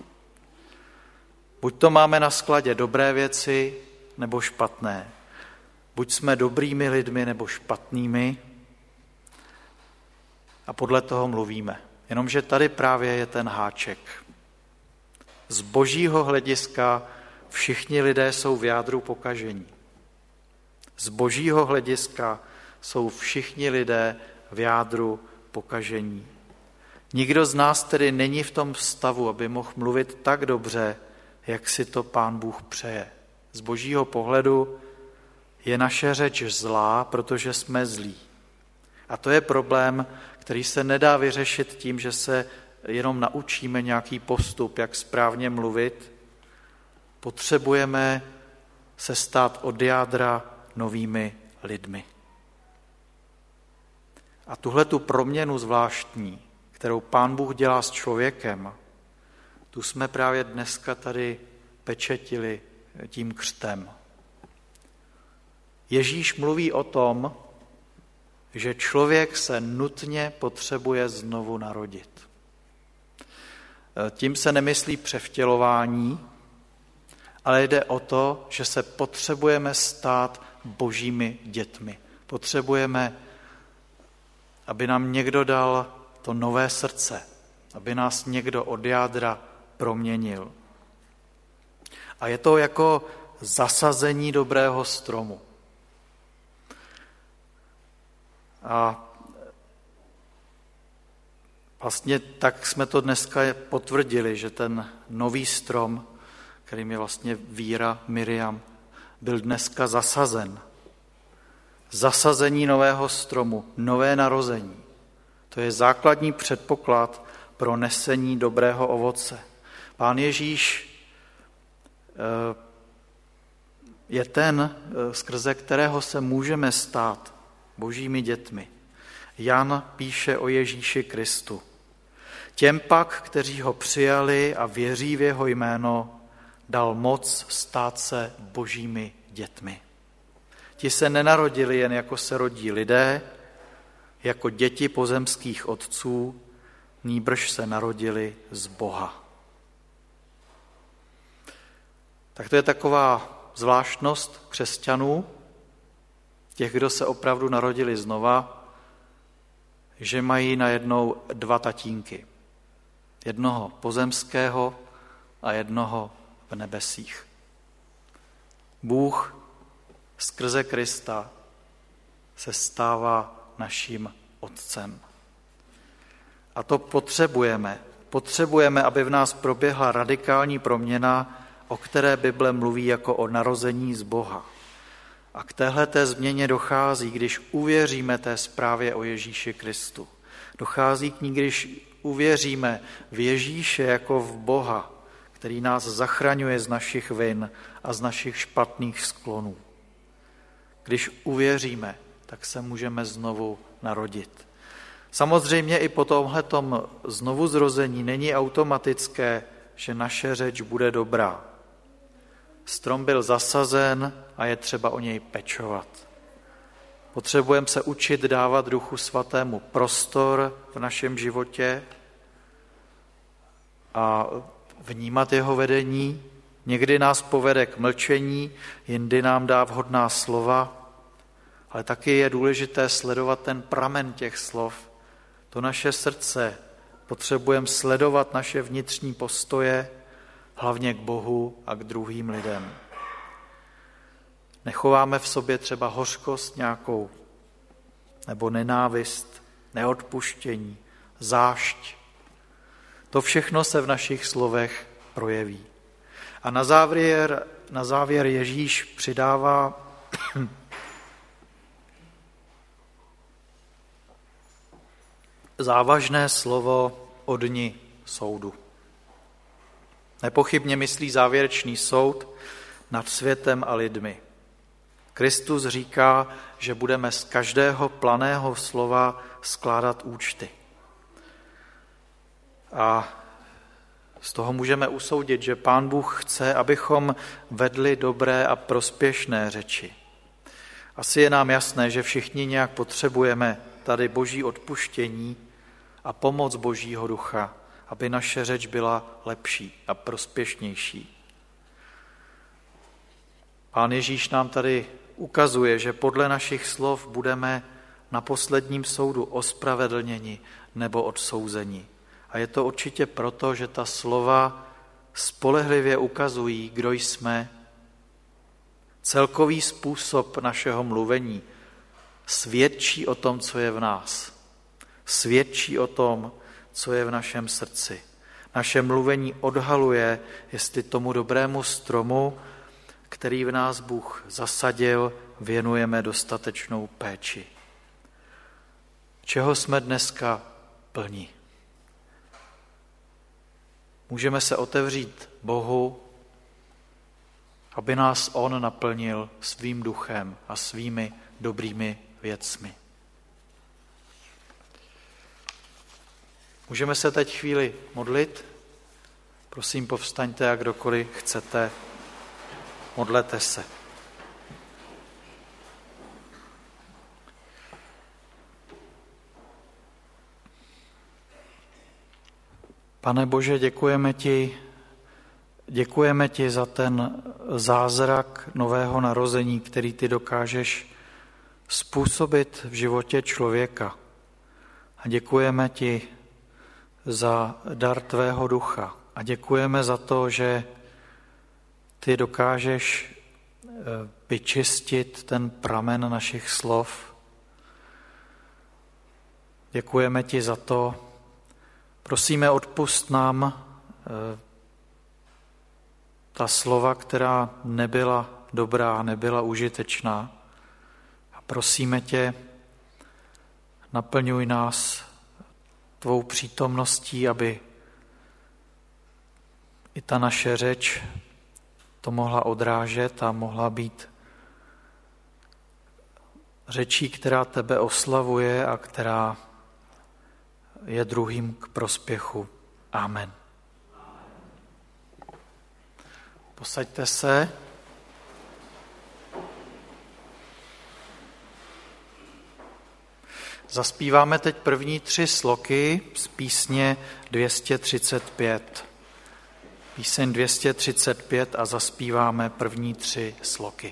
[SPEAKER 1] Buď to máme na skladě dobré věci, nebo špatné. Buď jsme dobrými lidmi, nebo špatnými. A podle toho mluvíme. Jenomže tady právě je ten háček. Z božího hlediska všichni lidé jsou v jádru pokažení. Z božího hlediska jsou všichni lidé v jádru pokažení. Nikdo z nás tedy není v tom stavu, aby mohl mluvit tak dobře, jak si to Pán Bůh přeje. Z božího pohledu je naše řeč zlá, protože jsme zlí. A to je problém, který se nedá vyřešit tím, že se jenom naučíme nějaký postup, jak správně mluvit. Potřebujeme se stát od jádra novými lidmi. A tuhle tu proměnu zvláštní, kterou Pán Bůh dělá s člověkem, tu jsme právě dneska tady pečetili tím křtem. Ježíš mluví o tom, že člověk se nutně potřebuje znovu narodit. Tím se nemyslí převtělování, ale jde o to, že se potřebujeme stát božími dětmi. Potřebujeme, aby nám někdo dal to nové srdce, aby nás někdo od jádra proměnil. A je to jako zasazení dobrého stromu. A vlastně tak jsme to dneska potvrdili, že ten nový strom, kterým je vlastně víra Miriam, byl dneska zasazen. Zasazení nového stromu, nové narození. To je základní předpoklad pro nesení dobrého ovoce. Pán Ježíš je ten, skrze kterého se můžeme stát božími dětmi. Jan píše o Ježíši Kristu. Těm pak, kteří ho přijali a věří v jeho jméno, dal moc stát se božími dětmi. Ti se nenarodili jen jako se rodí lidé, jako děti pozemských otců, nýbrž se narodili z Boha. Tak to je taková zvláštnost křesťanů, těch, kdo se opravdu narodili znova, že mají najednou dva tatínky. Jednoho pozemského a jednoho v nebesích. Bůh skrze Krista se stává naším otcem. A to potřebujeme. Potřebujeme, aby v nás proběhla radikální proměna, o které Bible mluví jako o narození z Boha. A k téhleté změně dochází, když uvěříme té zprávě o Ježíši Kristu. Dochází k ní, když uvěříme v Ježíše jako v Boha, který nás zachraňuje z našich vin a z našich špatných sklonů. Když uvěříme, tak se můžeme znovu narodit. Samozřejmě i po tomhletom znovuzrození není automatické, že naše řeč bude dobrá. Strom byl zasazen a je třeba o něj pečovat. Potřebujeme se učit dávat Duchu Svatému prostor v našem životě a vnímat jeho vedení. Někdy nás povede k mlčení, jindy nám dá vhodná slova, ale taky je důležité sledovat ten pramen těch slov. To naše srdce, potřebujeme sledovat naše vnitřní postoje, hlavně k Bohu a k druhým lidem. Nechováme v sobě třeba hořkost nějakou, nebo nenávist, neodpuštění, zášť. To všechno se v našich slovech projeví. A na závěr, na závěr Ježíš přidává závažné slovo o dni soudu. Nepochybně myslí závěrečný soud nad světem a lidmi. Kristus říká, že budeme z každého planého slova skládat účty. A z toho můžeme usoudit, že Pán Bůh chce, abychom vedli dobré a prospěšné řeči. Asi je nám jasné, že všichni nějak potřebujeme tady Boží odpuštění a pomoc Božího ducha, aby naše řeč byla lepší a prospěšnější. Pán Ježíš nám tady ukazuje, že podle našich slov budeme na posledním soudu ospravedlněni nebo odsouzeni. A je to určitě proto, že ta slova spolehlivě ukazují, kdo jsme. Celkový způsob našeho mluvení svědčí o tom, co je v nás. Svědčí o tom, co je v našem srdci. Naše mluvení odhaluje, jestli tomu dobrému stromu, který v nás Bůh zasadil, věnujeme dostatečnou péči. Čeho jsme dneska plní? Můžeme se otevřít Bohu, aby nás On naplnil svým duchem a svými dobrými věcmi. Můžeme se teď chvíli modlit. Prosím, povstaňte a kdokoliv chcete, modlete se. Pane Bože, děkujeme ti, děkujeme ti za ten zázrak nového narození, který ty dokážeš způsobit v životě člověka. A děkujeme ti za dar tvého ducha. A děkujeme za to, že ty dokážeš vyčistit ten pramen našich slov. Děkujeme ti za to. Prosíme, odpusť nám ta slova, která nebyla dobrá, nebyla užitečná. A prosíme tě, naplňuj nás tvou přítomností, aby i ta naše řeč to mohla odrážet a mohla být řečí, která tebe oslavuje a která je druhým k prospěchu. Amen. Posaďte se. Zaspíváme teď první tři sloky z písně dvě stě třicet pět. píseň dvě stě třicet pět a zaspíváme první tři sloky.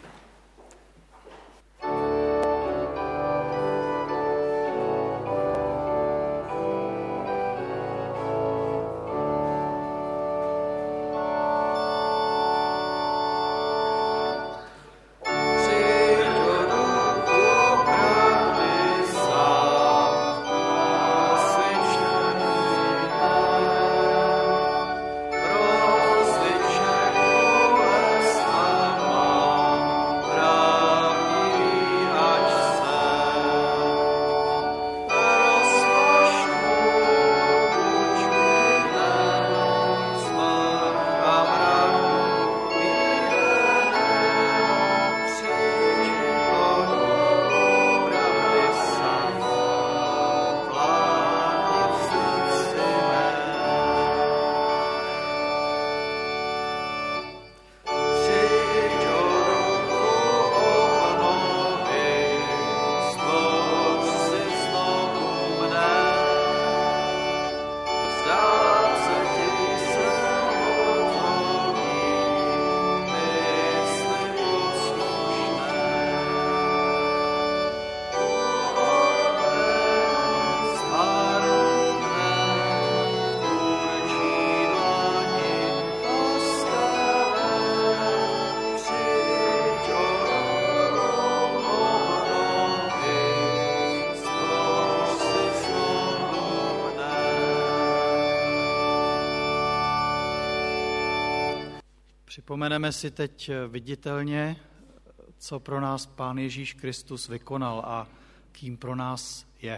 [SPEAKER 1] Připomeneme si teď viditelně, co pro nás Pán Ježíš Kristus vykonal a kým pro nás je.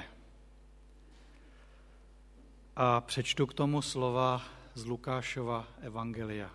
[SPEAKER 1] A přečtu k tomu slova z Lukášova evangelia.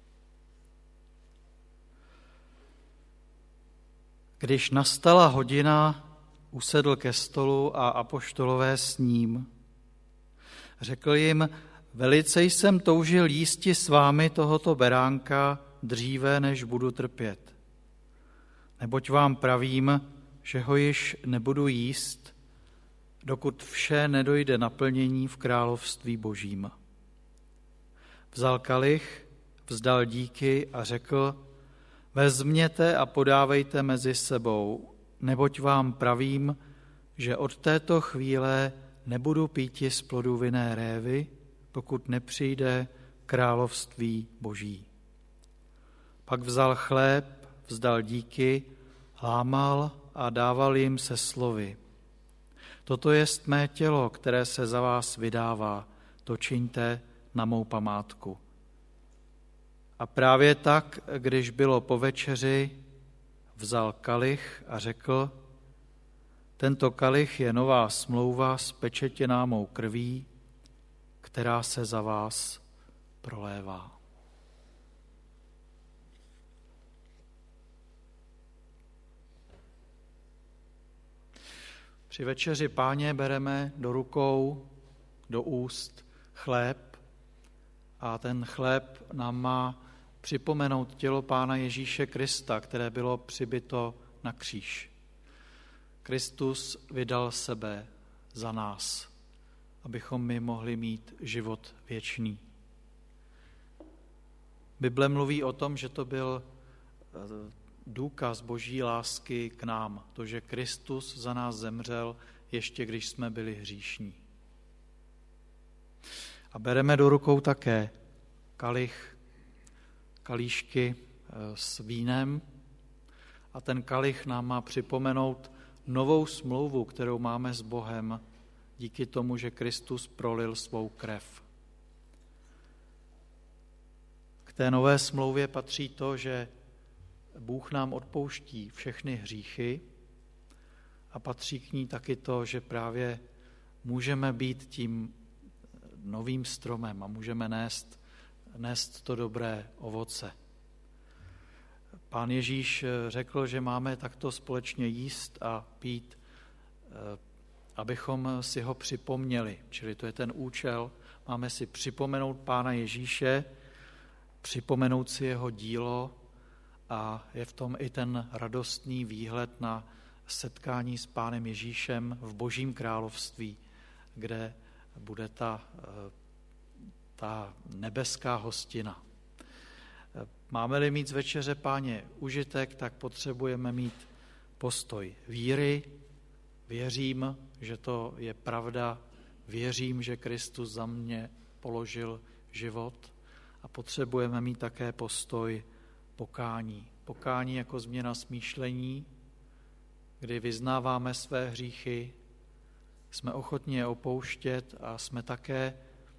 [SPEAKER 1] Když nastala hodina, usedl ke stolu a apoštolové s ním. Řekl jim: Velice jsem toužil jísti s vámi tohoto beránka dříve, než budu trpět. Neboť vám pravím, že ho již nebudu jíst, dokud vše nedojde naplnění v království Božím. Vzal kalich, vzdal díky a řekl: Vezměte a podávejte mezi sebou, neboť vám pravím, že od této chvíle nebudu píti z plodu vinné révy, pokud nepřijde království Boží. Pak vzal chléb, vzdal díky, lámal a dával jim se slovy: Toto jest mé tělo, které se za vás vydává, to čiňte na mou památku. A právě tak, když bylo po večeři, vzal kalich a řekl: Tento kalich je nová smlouva spečetěná mou krví, která se za vás prolévá. Při večeři Páně bereme do rukou, do úst chléb a ten chléb nám má připomenout tělo Pána Ježíše Krista, které bylo přibito na kříž. Kristus vydal sebe za nás, abychom my mohli mít život věčný. Bible mluví o tom, že to byl důkaz Boží lásky k nám, to, že Kristus za nás zemřel, ještě když jsme byli hříšní. A bereme do rukou také kalich, kalíšky s vínem a ten kalich nám má připomenout novou smlouvu, kterou máme s Bohem díky tomu, že Kristus prolil svou krev. K té nové smlouvě patří to, že Bůh nám odpouští všechny hříchy a patří k ní taky to, že právě můžeme být tím novým stromem a můžeme nést, nést to dobré ovoce. Pán Ježíš řekl, že máme takto společně jíst a pít, abychom si ho připomněli. Čili to je ten účel. Máme si připomenout Pána Ježíše, připomenout si jeho dílo a je v tom i ten radostný výhled na setkání s Pánem Ježíšem v Božím království, kde bude ta, ta nebeská hostina. Máme-li mít z večeře Páně užitek, tak potřebujeme mít postoj víry. Věřím, že to je pravda. Věřím, že Kristus za mě položil život. A potřebujeme mít také postoj pokání. Pokání jako změna smýšlení, kdy vyznáváme své hříchy, jsme ochotni je opouštět a jsme také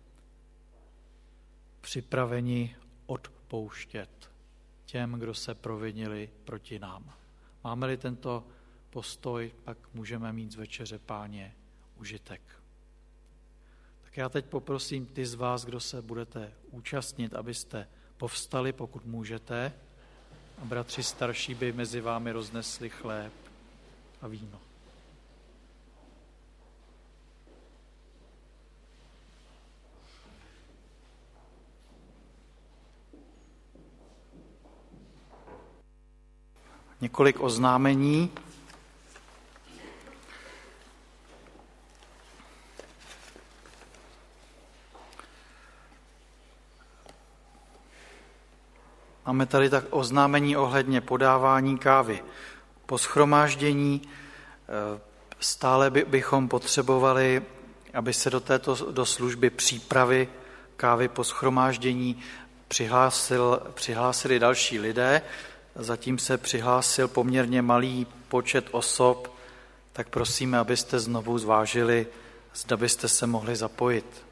[SPEAKER 1] připraveni odpouštět těm, kdo se provinili proti nám. Máme-li tento postoj, pak můžeme mít z večeře Páně užitek. Tak já teď poprosím ty z vás, kdo se budete účastnit, abyste povstali, pokud můžete, a bratři starší by mezi vámi roznesli chléb a víno. Několik oznámení. Máme tady tak oznámení ohledně podávání kávy po shromáždění. Stále by, bychom potřebovali, aby se do této do služby přípravy kávy po shromáždění přihlásil, přihlásili další lidé. Zatím se přihlásil poměrně malý počet osob, tak prosíme, abyste znovu zvážili, zda byste se mohli zapojit.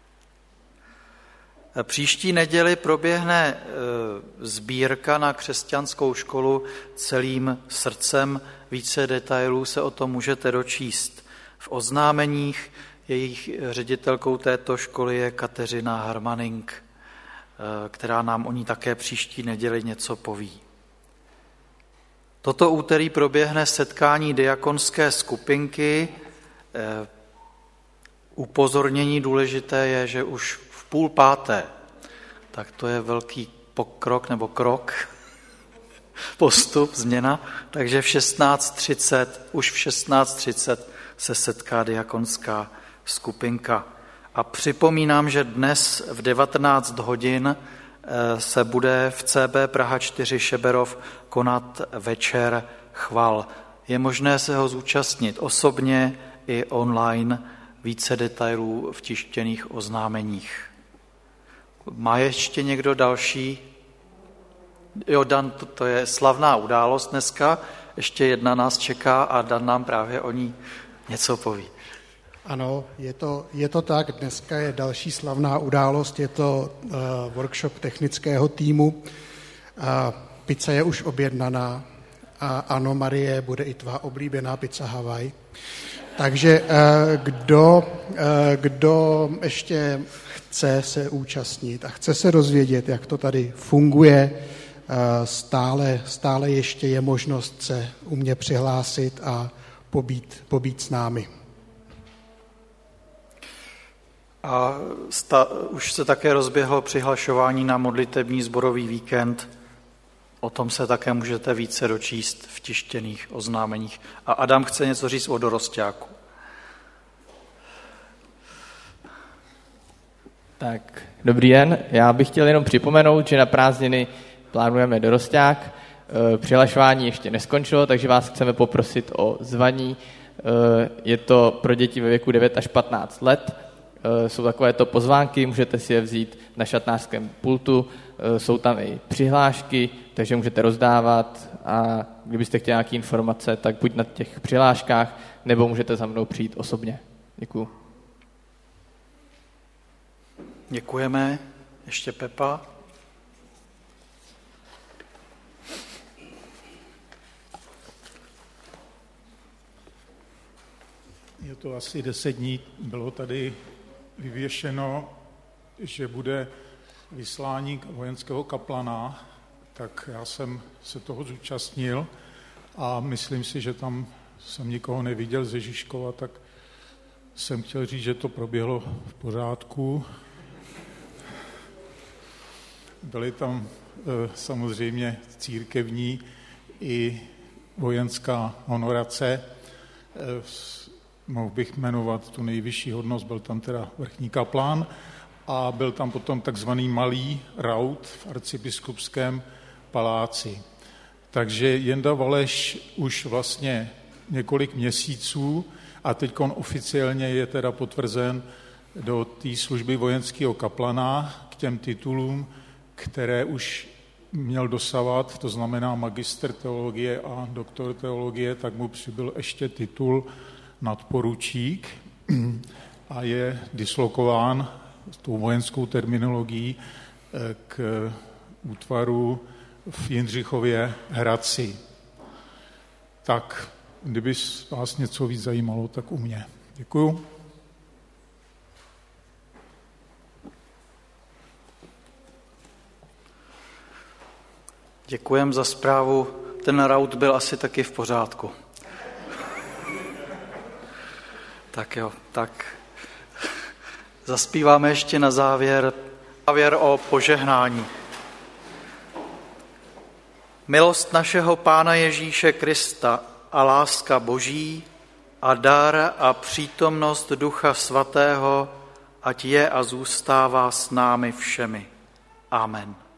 [SPEAKER 1] Příští neděli proběhne sbírka na křesťanskou školu celým srdcem. Více detailů se o tom můžete dočíst v oznámeních. Jejich ředitelkou této školy je Kateřina Harmaning, která nám o ní také příští neděli něco poví. Toto úterý proběhne setkání diakonské skupinky. Upozornění důležité je, že už v půl páté, tak to je velký pokrok nebo krok, postup, změna, takže v šestnáct třicet, už v šestnáct třicet se setká diakonská skupinka. A připomínám, že dnes v devatenáct hodin se bude v C B Praha čtyři Šeberov konat večer chval. Je možné se ho zúčastnit osobně i online, více detailů v tištěných oznámeních. Má ještě někdo další? Jo, Dan, to, to je slavná událost dneska, ještě jedna nás čeká a Dan nám právě o ní něco poví.
[SPEAKER 7] Ano, je to, je to tak, dneska je další slavná událost, je to uh, workshop technického týmu. Uh, pizza je už objednaná a ano, Marie, bude i tvá oblíbená pizza Hawaii. Takže uh, kdo, uh, kdo ještě chce se účastnit a chce se dozvědět, jak to tady funguje, uh, stále, stále ještě je možnost se u mě přihlásit a pobít, pobít s námi.
[SPEAKER 1] A sta, už se také rozběhlo přihlašování na modlitební sborový víkend. O tom se také můžete více dočíst v tištěných oznámeních. A Adam chce něco říct o dorosťáku.
[SPEAKER 6] Tak, dobrý den. Já bych chtěl jenom připomenout, že na prázdniny plánujeme dorosťák. Přihlašování ještě neskončilo, takže vás chceme poprosit o zvaní. Je to pro děti ve věku devět až patnáct let. Jsou takovéto pozvánky, můžete si je vzít na šatnářském pultu, jsou tam i přihlášky, takže můžete rozdávat a kdybyste chtěli nějaké informace, tak buď na těch přihláškách, nebo můžete za mnou přijít osobně. Děkuju.
[SPEAKER 1] Děkujeme. Ještě Pepa.
[SPEAKER 8] Je to asi deset dní, bylo tady vyvěšeno, že bude vyslání vojenského kaplana, tak já jsem se toho zúčastnil a myslím si, že tam jsem nikoho neviděl ze Žižkova, tak jsem chtěl říct, že to proběhlo v pořádku. Byly tam e, samozřejmě církevní i vojenská honorace. E, mohl bych jmenovat tu nejvyšší hodnost, byl tam teda vrchní kaplán a byl tam potom takzvaný malý raut v arcibiskupském paláci. Takže Jenda Valeš už vlastně několik měsíců a teď oficiálně je teda potvrzen do té služby vojenského kaplana k těm titulům, které už měl dosavat, to znamená magister teologie a doktor teologie, tak mu přibyl ještě titul nadporučík a je dislokován s tou vojenskou terminologií k útvaru v Jindřichově Hradci. Tak, kdyby vás něco víc zajímalo, tak u mě. Děkuju.
[SPEAKER 1] Děkujem za zprávu. Ten raut byl asi taky v pořádku. Tak jo, tak zaspíváme ještě na závěr, závěr o požehnání. Milost našeho Pána Ježíše Krista a láska Boží a dar a přítomnost Ducha Svatého, ať je a zůstává s námi všemi. Amen.